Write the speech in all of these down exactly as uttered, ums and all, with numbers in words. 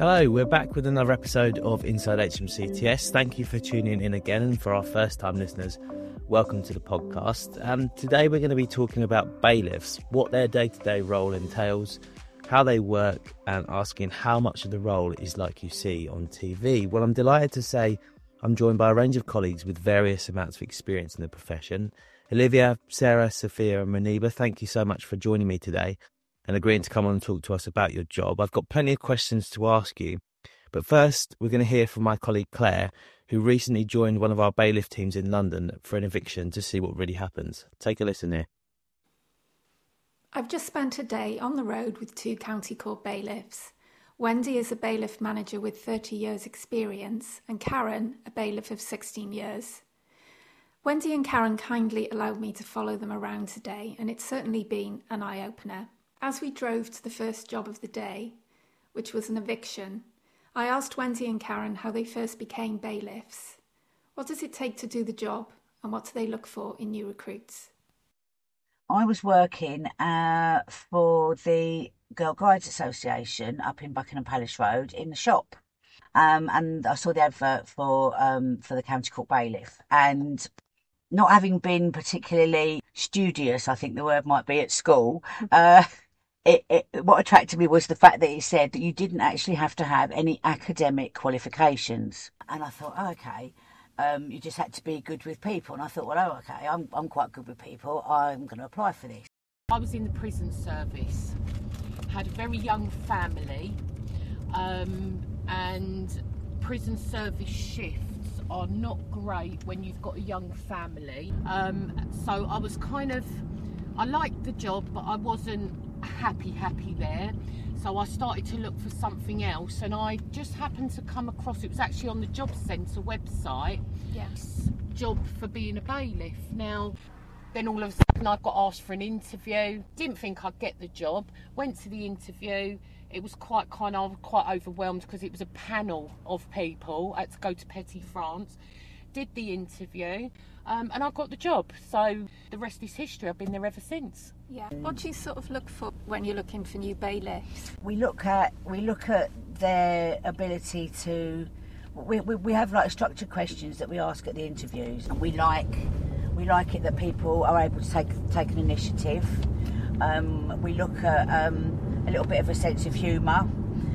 Hello, we're back with another episode of Inside H M C T S. Thank you for tuning in again, and for our first-time listeners, welcome to the podcast. Um, today we're going to be talking about bailiffs, what their day-to-day role entails, how they work, and asking how much of the role is like you see on T V. Well, I'm delighted to say I'm joined by a range of colleagues with various amounts of experience in the profession. Olivia, Sarah, Sophia and Muniba, thank you so much for joining me today and agreeing to come on and talk to us about your job. I've got plenty of questions to ask you, but first we're going to hear from my colleague Claire, who recently joined one of our bailiff teams in London for an eviction to see what really happens. Take a listen here. I've just spent a day on the road with two county court bailiffs. Wendy is a bailiff manager with thirty years experience and Karen, a bailiff of sixteen years. Wendy and Karen kindly allowed me to follow them around today, and it's certainly been an eye-opener. As we drove to the first job of the day, which was an eviction, I asked Wendy and Karen how they first became bailiffs. What does it take to do the job, and what do they look for in new recruits? I was working uh, for the Girl Guides Association up in Buckingham Palace Road in the shop. Um, and I saw the advert for um, for the County Court Bailiff. And not having been particularly studious, I think the word might be, at school, uh, It, it, what attracted me was the fact that it said that you didn't actually have to have any academic qualifications. And I thought, oh, okay, um, you just had to be good with people. And I thought, well, oh, okay, I'm, I'm quite good with people. I'm going to apply for this. I was in the prison service, had a very young family, um, and prison service shifts are not great when you've got a young family. Um, so I was kind of, I liked the job, but I wasn't happy happy there, so I started to look for something else, and I just happened to come across, it was actually on the Job Centre website, yes, job for being a bailiff. Now then all of a sudden I got asked for an interview, didn't think I'd get the job, went to the interview. It was quite kind of quite overwhelmed because it was a panel of people. I had to go to Petit France, did the interview, um, and I got the job. So the rest is history. I've been there ever since. Yeah. What do you sort of look for when you're looking for new bailiffs? We look at we look at their ability to. We, we we have like structured questions that we ask at the interviews, and we like we like it that people are able to take take an initiative. Um, we look at um, a little bit of a sense of humour.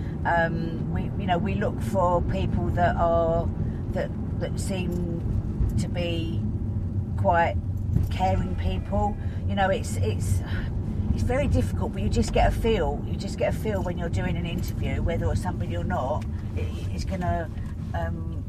Um, we you know we look for people that are that that seem to be quite caring people. You know, it's it's it's very difficult, but you just get a feel. You just get a feel when you're doing an interview, whether it's somebody or not, it, it's going to um,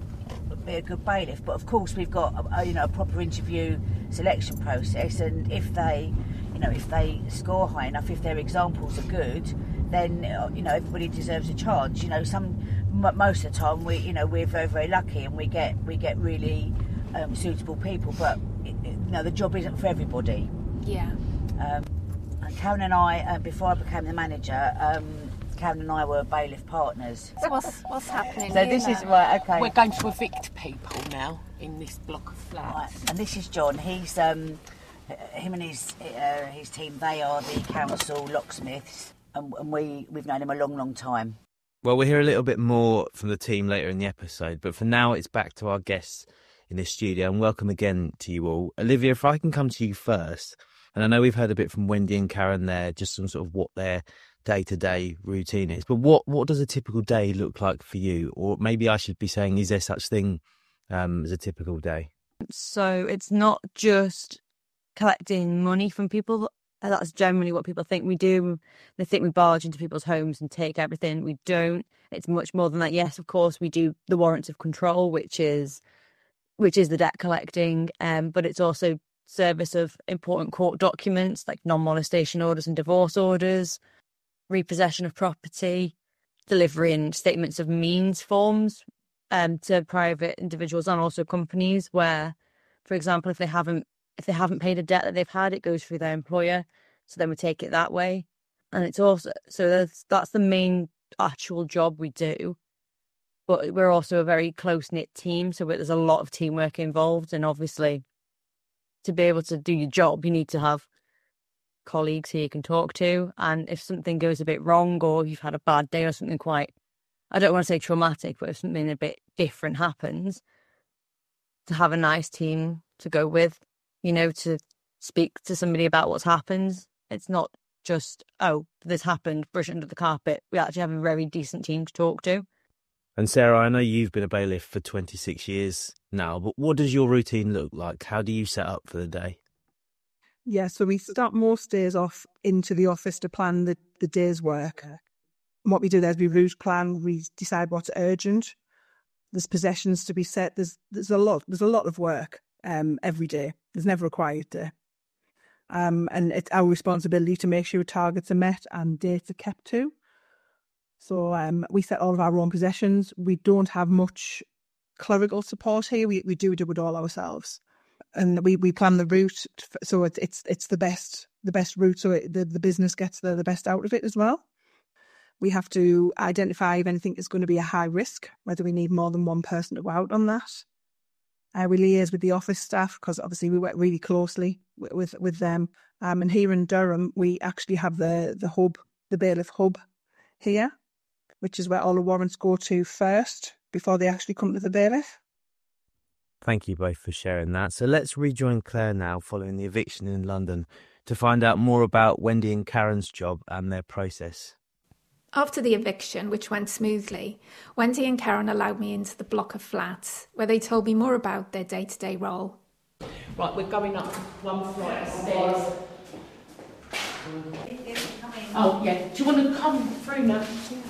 be a good bailiff. But of course, we've got a, you know a proper interview selection process, and if they, you know, if they score high enough, if their examples are good, then you know everybody deserves a chance. You know, some most of the time we, you know, we're very very lucky, and we get we get really um, suitable people, but it, it, you know the job isn't for everybody. Yeah. Um, and Karen and I, uh, before I became the manager, um, Karen and I were bailiff partners. So what's what's happening? So this now? is right. Okay. We're going to evict people now in this block of flats. Right. And this is John. He's um, him and his uh, his team. They are the council locksmiths, and, and we we've known him a long, long time. Well, we'll hear a little bit more from the team later in the episode, but for now it's back to our guests in the studio, and welcome again to you all. Olivia, if I can come to you first, and I know we've heard a bit from Wendy and Karen there, just some sort of what their day-to-day routine is, but what, what does a typical day look like for you? Or maybe I should be saying, is there such thing um, as a typical day? So it's not just collecting money from people. That's generally what people think we do. They think we barge into people's homes and take everything. We don't. It's much more than that. Yes, of course, we do the warrants of control, which is which is the debt collecting, um, but it's also service of important court documents like non-molestation orders and divorce orders, repossession of property, delivering statements of means forms um, to private individuals and also companies where, for example, if they haven't If they haven't paid a debt that they've had, it goes through their employer. So then we take it that way. And it's also, so that's, that's the main actual job we do. But we're also a very close-knit team. So there's a lot of teamwork involved. And obviously, to be able to do your job, you need to have colleagues who you can talk to. And if something goes a bit wrong or you've had a bad day or something quite I don't want to say traumatic, but if something a bit different happens, to have a nice team to go with, you know, to speak to somebody about what's happened. It's not just, oh, this happened, brush it under the carpet. We actually have a very decent team to talk to. And Sarah, I know you've been a bailiff for twenty-six years now, but what does your routine look like? How do you set up for the day? Yeah, so we start most days off into the office to plan the, the day's work. And what we do there is we route plan, we decide what's urgent. There's possessions to be set. There's there's a lot there's a lot of work um, every day. There's never a quiet day. Um, and it's our responsibility to make sure targets are met and dates are kept to. So um, we set all of our own possessions. We don't have much clerical support here. We we do do it all ourselves. And we, we plan the route, so it's it's it's the best the best route, so it, the the business gets the, the best out of it as well. We have to identify if anything is going to be a high risk, whether we need more than one person to go out on that. Uh, we liaise with the office staff because obviously we work really closely with with, with them. Um, and here in Durham, we actually have the the hub, the bailiff hub here, which is where all the warrants go to first before they actually come to the bailiff. Thank you both for sharing that. So let's rejoin Claire now following the eviction in London to find out more about Wendy and Karen's job and their process. After the eviction, which went smoothly, Wendy and Karen allowed me into the block of flats, where they told me more about their day-to-day role. Right, we're going up one flight of stairs. Oh, yeah. Do you want to come through now?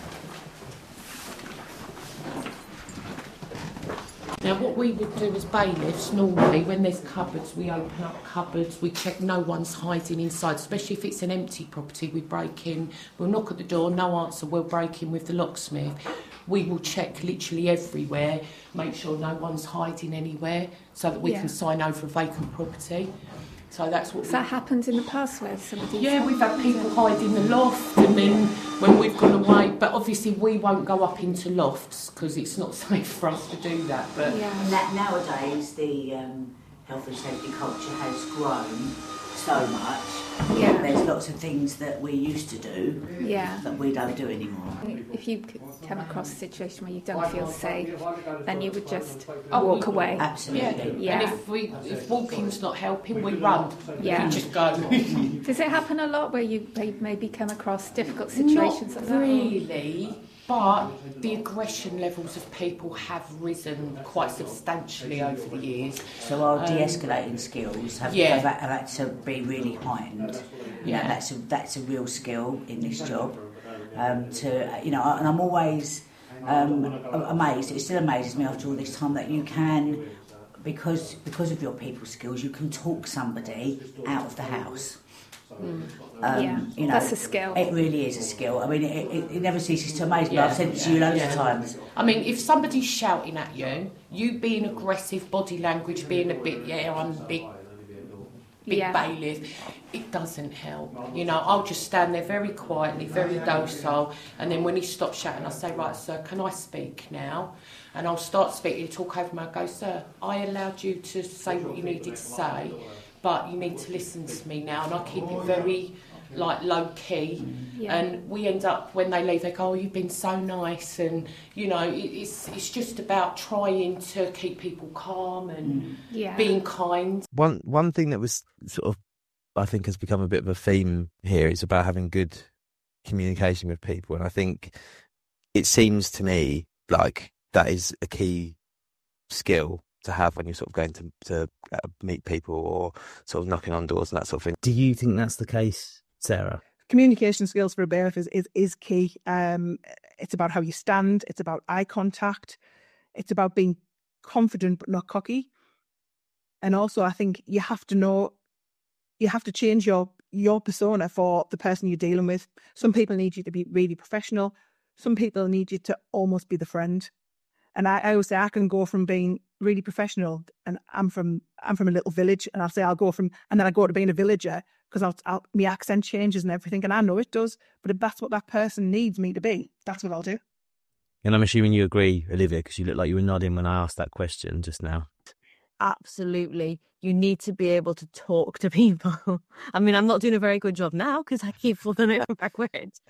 Now, what we would do as bailiffs, normally, when there's cupboards, we open up cupboards, we check no one's hiding inside, especially if it's an empty property, we break in, we'll knock at the door, no answer, we'll break in with the locksmith. We will check literally everywhere, make sure no one's hiding anywhere, so that we yeah. can sign over a vacant property. So that's what. Has that happened in the past where somebody? Yeah, we've had people hide in the loft, and then when we've gone away, but obviously we won't go up into lofts because it's not safe for us to do that. But yeah. And that nowadays the um, health and safety culture has grown so much. Yeah. There's lots of things that we used to do yeah. that we don't do anymore. If you come across a situation where you don't feel safe, then you would just walk away. Absolutely. Yeah. And if we if walking's not helping, we run. Yeah. We just go. Does it happen a lot where you maybe come across difficult situations? Not like that? really. But the aggression levels of people have risen quite substantially over the years. So our um, de-escalating skills have, yeah. have, have had to be really heightened. You yeah, know, that's a that's a real skill in this job. Um, to you know, and I'm always um, amazed. It still amazes me after all this time that you can, because because of your people skills, you can talk somebody out of the house. Mm. Um, yeah, you know, that's a skill. It really is a skill. I mean, it, it, it never ceases to amaze me. Yeah, I've said it to yeah, you loads yeah. of times. I mean, if somebody's shouting at you, you being aggressive, body language, being a bit, yeah, I'm big, big yeah. bailiff, it doesn't help. You know, I'll just stand there very quietly, very docile, and then when he stops shouting, I'll say, right, sir, can I speak now? And I'll start speaking, talk over him, I'll go, sir, I allowed you to say what you needed to say, but you need to listen to me now, and I keep it very like low key. Yeah. And we end up, when they leave, they go, oh, you've been so nice, and you know, it, it's it's just about trying to keep people calm and yeah. being kind. One one thing that was sort of, I think, has become a bit of a theme here is about having good communication with people, and I think it seems to me like that is a key skill to have when you're sort of going to, to uh, meet people or sort of knocking on doors and that sort of thing. Do you think that's the case, Sarah? Communication skills for a bailiff is, is, is key. Um, it's about how you stand. It's about eye contact. It's about being confident but not cocky. And also, I think you have to know, you have to change your, your persona for the person you're dealing with. Some people need you to be really professional. Some people need you to almost be the friend. And I, I always say I can go from being really professional, and I'm from I'm from a little village, and I'll say I'll go from, and then I go to being a villager because I'll, I'll my accent changes and everything, and I know it does. But if that's what that person needs me to be, that's what I'll do. And I'm assuming you agree, Olivia, because you look like you were nodding when I asked that question just now. Absolutely. You need to be able to talk to people. I mean, I'm not doing a very good job now because I keep flipping it backwards.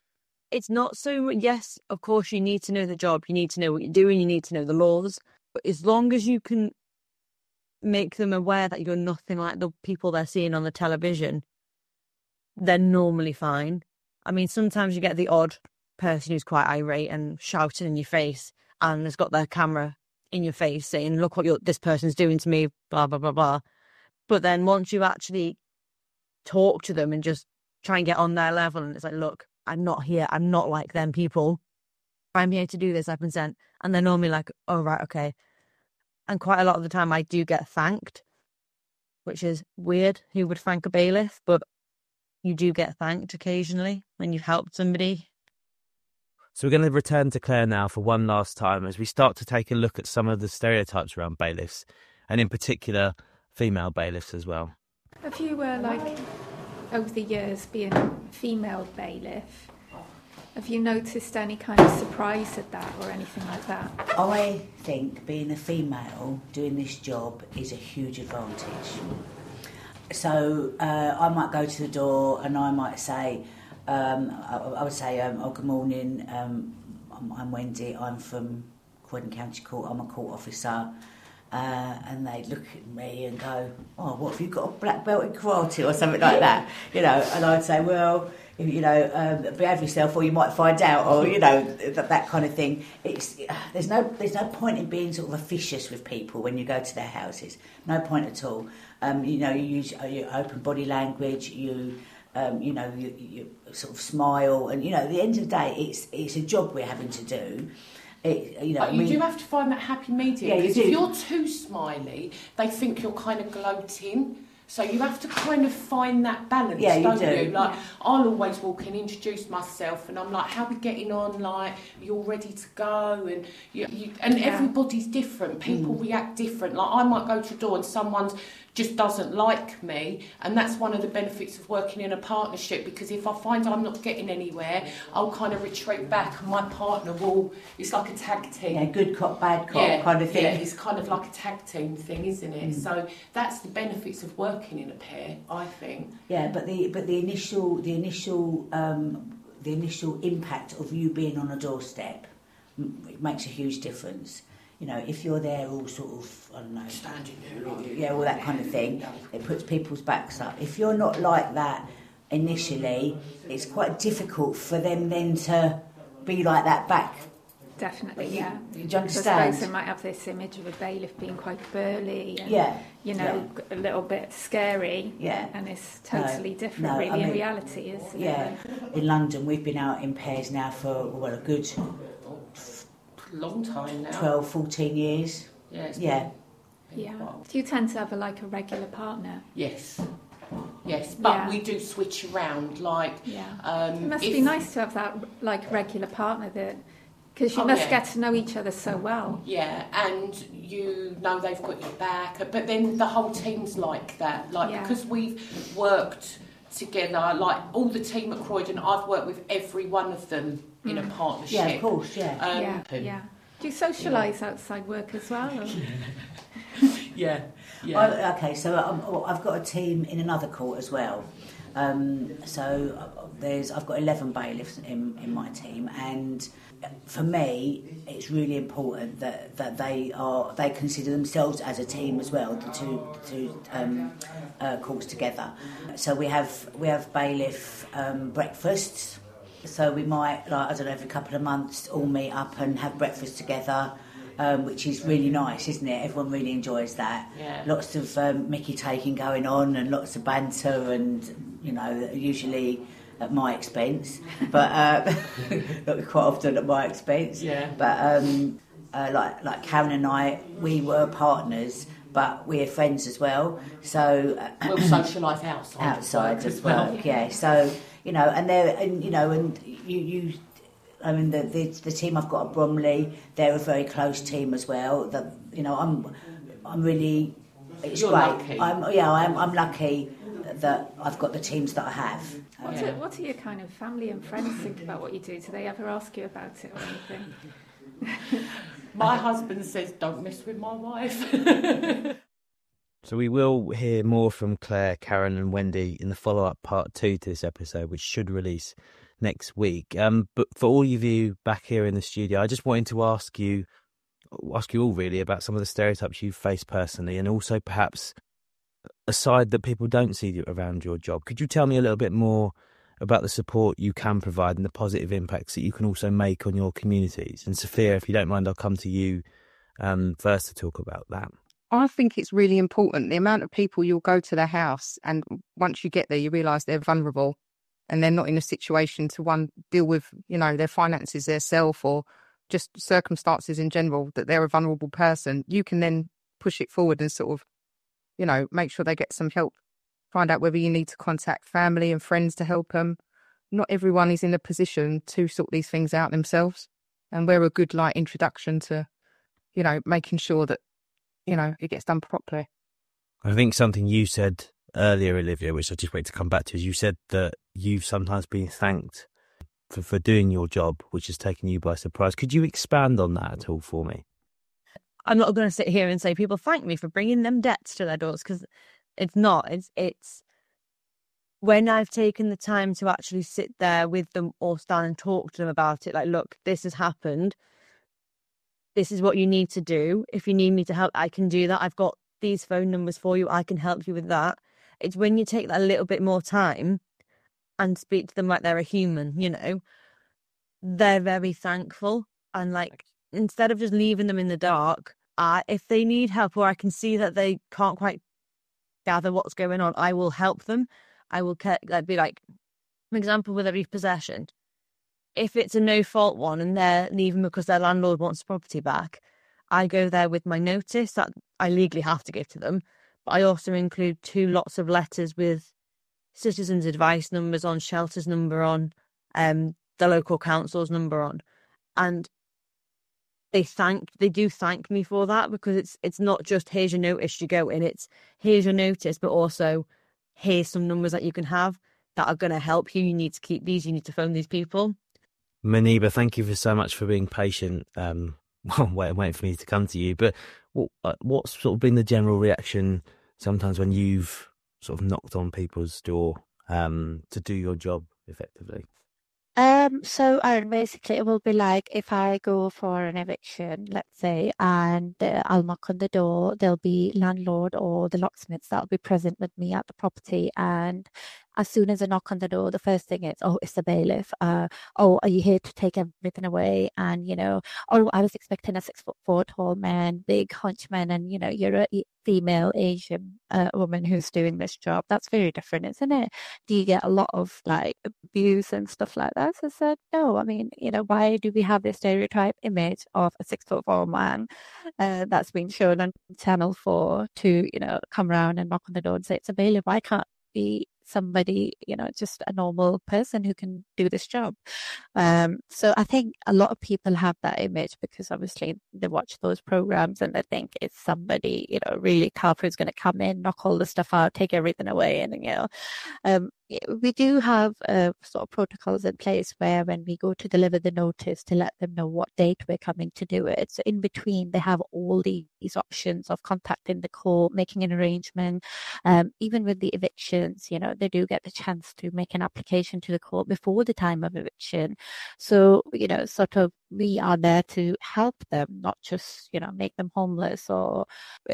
it's not so, yes, of course, you need to know the job, you need to know what you're doing, you need to know the laws, but as long as you can make them aware that you're nothing like the people they're seeing on the television, they're normally fine. I mean, sometimes you get the odd person who's quite irate and shouting in your face and has got their camera in your face saying, look what you're, this person's doing to me, blah, blah, blah, blah. But then once you actually talk to them and just try and get on their level, and it's like, look, I'm not here, I'm not like them people, I'm here to do this, I consent. And they're normally like, oh, right, okay. And quite a lot of the time I do get thanked, which is weird. Who would thank a bailiff? But you do get thanked occasionally when you've helped somebody. So we're going to return to Claire now for one last time as we start to take a look at some of the stereotypes around bailiffs, and in particular female bailiffs as well. Have you, uh, like, over the years being a female bailiff, have you noticed any kind of surprise at that or anything like that? I think being a female doing this job is a huge advantage. So uh, I might go to the door and I might say, um, I, I would say, um, oh, good morning, um, I'm, I'm Wendy, I'm from Croydon County Court, I'm a court officer. Uh, and they'd look at me and go, oh, what, have you got a black belt in karate or something like that? You know, and I'd say, well, you know, um, behave yourself or you might find out, or, you know, that, that kind of thing. It's There's no there's no point in being sort of officious with people when you go to their houses. No point at all. Um, you know, you use your open body language, you... Um, you know, you, you sort of smile, and you know, at the end of the day, it's it's a job we're having to do. It, you know, but you I mean, do have to find that happy medium. Yeah, you because do. If you're too smiley, they think you're kind of gloating. So you have to kind of find that balance, yeah, you don't do. you? Like, Yeah. I'll always walk in, introduce myself, and I'm like, how are we getting on? Like, you're ready to go? And you, you and Yeah. everybody's different. People Mm. react different. Like, I might go to a door and someone's just doesn't like me, and that's one of the benefits of working in a partnership, because if I find I'm not getting anywhere, I'll kind of retreat back and my partner will, it's like a tag team. Yeah, good cop, bad cop Yeah, kind of thing. yeah, it's kind of like a tag team thing, isn't it? Mm. So that's the benefits of working in a pair, I think. Yeah, but the but the initial the initial um, the initial impact of you being on a doorstep m- it makes a huge difference. You know, if you're there all sort of, I don't know, Standing there, yeah, all that kind of thing, it puts people's backs up. If you're not like that initially, it's quite difficult for them then to be like that back. Definitely, You- yeah. do you I understand? suppose they might have this image of a bailiff being quite burly and, Yeah, you know, a little bit scary. Yeah. And it's totally No, different, no, really, I in mean, reality, isn't Yeah, it? in London we've been out in pairs now for, well, a good Long time now. twelve, fourteen years. Yeah. It's Yeah. been- Yeah. Wow. Do you tend to have a, like a regular partner? Yes. Yes, but Yeah. we do switch around. Like, Yeah. um, It must if- be nice to have that, like, regular partner that, because you Oh, must yeah. get to know each other so well. Yeah, and you know they've got your back, but then the whole team's like that. Like, Yeah. because we've worked together, like all the team at Croydon, I've worked with every one of them in a partnership. Yeah, of course, yeah. Um, yeah, yeah. Do you socialise outside work as well? Or? Yeah, yeah. I, okay, so I'm, I've got a team in another court as well. Um, so there's I've got eleven bailiffs in, in my team, and for me, it's really important that, that they are they consider themselves as a team as well. The two the two um, uh, courts together. So we have we have bailiff um, breakfasts. So we might, like, I don't know, every couple of months all meet up and have breakfast together, um, which is really nice, isn't it? Everyone really enjoys that. Yeah. Lots of um, mickey taking going on and lots of banter and, you know, usually at my expense, but uh, not quite often at my expense. Yeah. But um, uh, like like Karen and I, we were partners, but we're friends as well. So uh, We'll socialise outside. outside of work as well. Yeah. So you know, and they're and you know, and you you. I mean, the, the the team I've got at Bromley, they're a very close team as well. That you know, I'm I'm really it's You're great. lucky. I'm yeah, I'm I'm lucky that I've got the teams that I have. What, Yeah. do, what do your kind of family and friends think about what you do? Do they ever ask you about it or anything? My husband says, "Don't mess with my wife." So we will hear more from Claire, Karen and Wendy in the follow-up part two to this episode, which should release next week. Um, but for all of you back here in the studio, I just wanted to ask you, ask you all really about some of the stereotypes you've faced personally, and also perhaps a side that people don't see around your job. Could you tell me a little bit more about the support you can provide and the positive impacts that you can also make on your communities? And Sophia, if you don't mind, I'll come to you um, first to talk about that. I think it's really important, the amount of people you'll go to their house, and once you get there, you realise they're vulnerable and they're not in a situation to, one, deal with, you know, their finances, their self, or just circumstances in general, that they're a vulnerable person. You can then push it forward and sort of, you know, make sure they get some help. Find out whether you need to contact family and friends to help them. Not everyone is in a position to sort these things out themselves. And we're a good, like, introduction to, you know, making sure that, you know, it gets done properly. I think something you said earlier, Olivia, which I just wait to come back to, is you said that you've sometimes been thanked for, for doing your job, which has taken you by surprise. Could you expand on that at all for me? I'm not going to sit here and say people thank me for bringing them debts to their doors, because it's not. It's it's when I've taken the time to actually sit there with them or stand and talk to them about it. Like, look, this has happened. This is what you need to do. If you need me to help, I can do that. I've got these phone numbers for you. I can help you with that. It's when you take that a little bit more time and speak to them like they're a human, you know, they're very thankful. And like, instead of just leaving them in the dark, uh, if they need help, or I can see that they can't quite gather what's going on, I will help them. I will like, be like, for example, with a repossession. If it's a no-fault one and they're leaving because their landlord wants the property back, I go there with my notice that I legally have to give to them. But I also include two lots of letters with citizens' advice numbers on, shelters number on, um, the local council's number on. And they thank, they do thank me for that, because it's it's not just here's your notice, you go in. It's here's your notice, but also here's some numbers that you can have that are going to help you. You need to keep these. You need to phone these people. Maniba, thank you for so much for being patient. Um, wait, waiting for me to come to you. But what, uh, what's sort of been the general reaction sometimes when you've sort of knocked on people's door um, to do your job effectively? Um, so uh, basically it will be like, if I go for an eviction, let's say, and uh, I'll knock on the door, there'll be landlord or the locksmiths that'll be present with me at the property. And as soon as I knock on the door, the first thing is, oh, it's the bailiff. Uh, oh, are you here to take everything away? And, you know, oh, I was expecting a six foot four tall man, big hunchman, and, you know, you're a female Asian uh, woman who's doing this job. That's very different, isn't it? Do you get a lot of like abuse and stuff like that? So I said, no, I mean, you know, why do we have this stereotype image of a six foot four man uh, that's been shown on Channel four to, you know, come around and knock on the door and say it's a bailiff? Why can't be somebody, you know, just a normal person who can do this job? Um, so I think a lot of people have that image because obviously they watch those programs and they think it's somebody, you know, really tough who's going to come in, knock all the stuff out, take everything away. And, you know, um, we do have uh, sort of protocols in place where when we go to deliver the notice, to let them know what date we're coming to do it. So in between, they have all these options of contacting the court, making an arrangement. Um, even with the evictions, you know, they do get the chance to make an application to the court before the time of eviction. So, you know, sort of we are there to help them, not just, you know, make them homeless. Or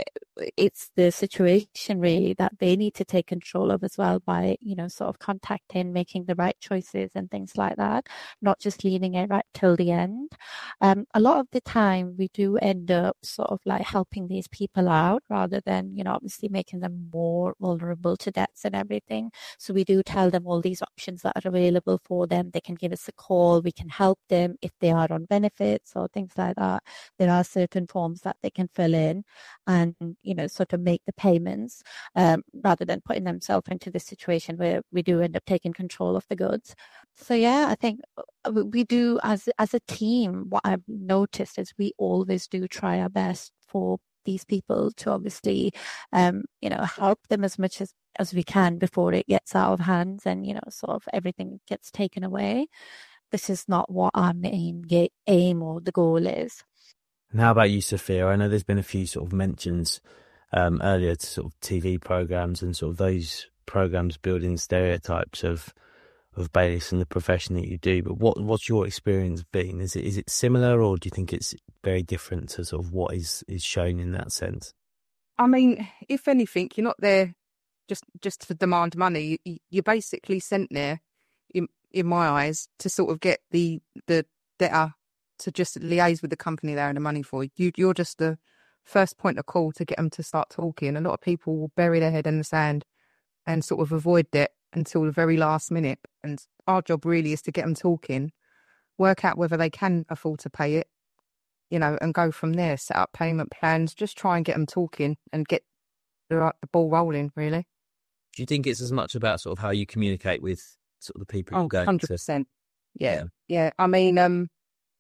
it's the situation really that they need to take control of as well by, you know, sort of contacting, making the right choices and things like that, not just leaving it right till the end. Um, a lot of the time we do end up sort of like helping these people out rather than, you know, obviously making them more vulnerable to debts and everything. So we do tell them all these options that are available for them. They can give us a call. We can help them if they are on benefits or things like that. There are certain forms that they can fill in and, you know, sort of make the payments um, rather than putting themselves into this situation where we do end up taking control of the goods. So yeah, I think we do as as a team. What I've noticed is we always do try our best for these people to obviously, um, you know, help them as much as, as we can before it gets out of hands and, you know, sort of everything gets taken away. This is not what our main aim or the goal is. And how about you, Sophia? I know there's been a few sort of mentions um, earlier to sort of T V programs and sort of those programs building stereotypes of of bailiffs and the profession that you do, but what what's your experience been? Is it is it similar, or do you think it's very different to sort of what is, is shown in that sense? I mean, if anything, you're not there just just to demand money. You, you're basically sent there, in in my eyes, to sort of get the the debtor to just liaise with the company they're in the money for. You you're just the first point of call to get them to start talking. A lot of people will bury their head in the sand and sort of avoid debt until the very last minute. And our job really is to get them talking, work out whether they can afford to pay it, you know, and go from there, set up payment plans, just try and get them talking and get the, the ball rolling, really. Do you think it's as much about sort of how you communicate with sort of the people Oh, you're going one hundred percent. to? Yeah. yeah. I mean, um,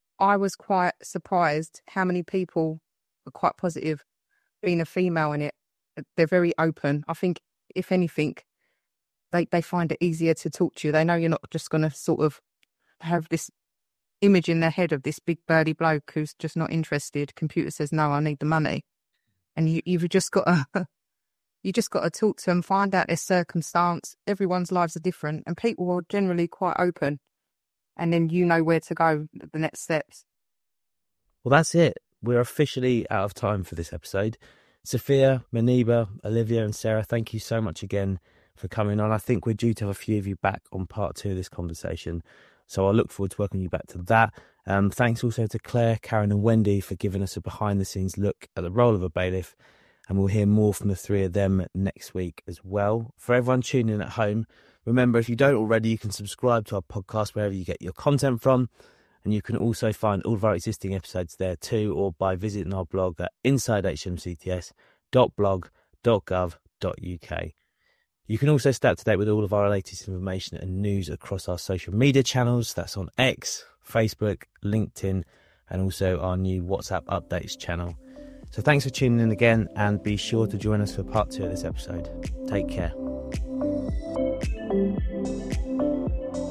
I was quite surprised how many people are quite positive being a female in it. They're very open. I think, if anything, they, they find it easier to talk to you. They know you're not just going to sort of have this image in their head of this big burly bloke who's just not interested. Computer says, no, I need the money. And you, you've just got to, you just got to talk to them, find out their circumstance. Everyone's lives are different and people are generally quite open. And then you know where to go, the next steps. Well, that's it. We're officially out of time for this episode. Sophia, Muniba, Olivia and Sarah, thank you so much again for coming on. I think we're due to have a few of you back on part two of this conversation, so I look forward to welcoming you back to that. Um, thanks also to Claire, Karen and Wendy for giving us a behind-the-scenes look at the role of a bailiff, and we'll hear more from the three of them next week as well. For everyone tuning in at home, remember, if you don't already, you can subscribe to our podcast wherever you get your content from, and you can also find all of our existing episodes there too, or by visiting our blog at inside h m c t s dot blog dot gov dot u k. You can also stay up to date with all of our latest information and news across our social media channels. That's on X, Facebook, LinkedIn, and also our new WhatsApp updates channel. So thanks for tuning in again, and be sure to join us for part two of this episode. Take care.